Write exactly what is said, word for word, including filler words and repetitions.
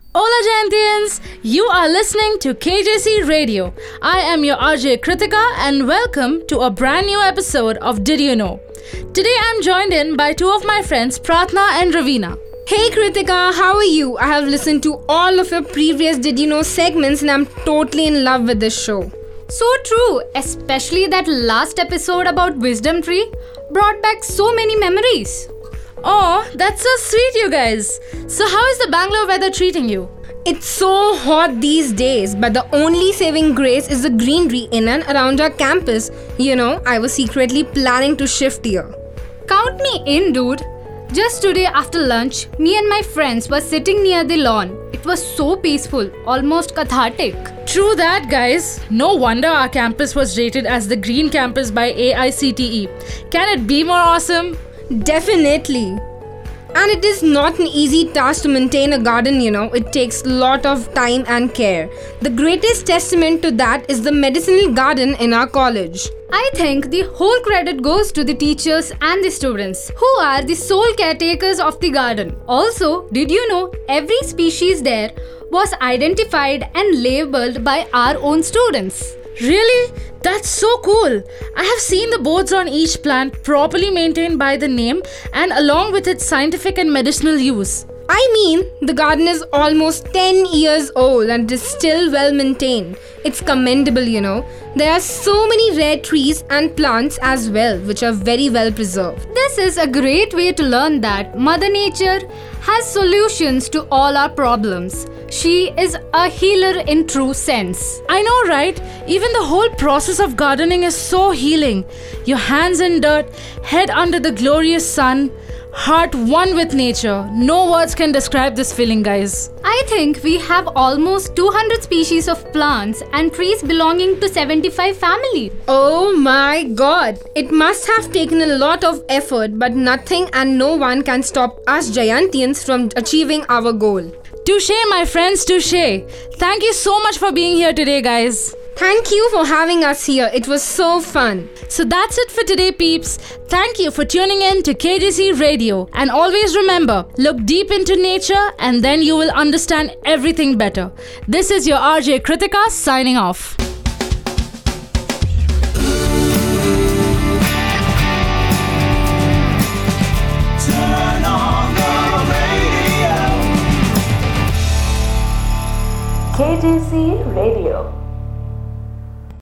Hola Giantians! You are listening to K J C Radio. I am your R J Kritika and welcome to a brand new episode of Did You Know? Today I'm joined in by two of my friends Pratna and Ravina. Hey Kritika, how are you? I have listened to all of your previous Did You Know segments and I'm totally in love with this show. So true, especially that last episode about Wisdom Tree brought back so many memories. Oh, that's so sweet, you guys. So how is the Bangalore weather treating you? It's so hot these days, but the only saving grace is the greenery in and around our campus. You know, I was secretly planning to shift here. Count me in, dude. Just today after lunch, me and my friends were sitting near the lawn. It was so peaceful, almost cathartic. True that, guys. No wonder our campus was rated as the Green Campus by A I C T E. Can it be more awesome? Definitely. And it is not an easy task to maintain a garden, you know. It takes a lot of time and care. The greatest testament to that is the medicinal garden in our college. I think the whole credit goes to the teachers and the students, who are the sole caretakers of the garden. Also, did you know every species there was identified and labeled by our own students? Really? That's so cool. I have seen the boards on each plant properly maintained by the name and along with its scientific and medicinal use. I mean, the garden is almost ten years old and it is still well maintained. It's commendable, you know. There are so many rare trees and plants as well, which are very well preserved. This is a great way to learn that Mother Nature has solutions to all our problems. She is a healer in true sense. I know, right? Even the whole process of gardening is so healing. Your hands in dirt, head under the glorious sun, heart one with nature. No words can describe this feeling, guys. I think we have almost two hundred species of plants and trees belonging to seventy-five families. Oh my god! It must have taken a lot of effort, but nothing and no one can stop us Giantians from achieving our goal. Touche, my friends, touche. Thank you so much for being here today, guys. Thank you for having us here. It was so fun. So that's it for today, peeps. Thank you for tuning in to K J C Radio. And always remember, look deep into nature and then you will understand everything better. This is your R J Kritika signing off. Turn on the radio. K J C Radio.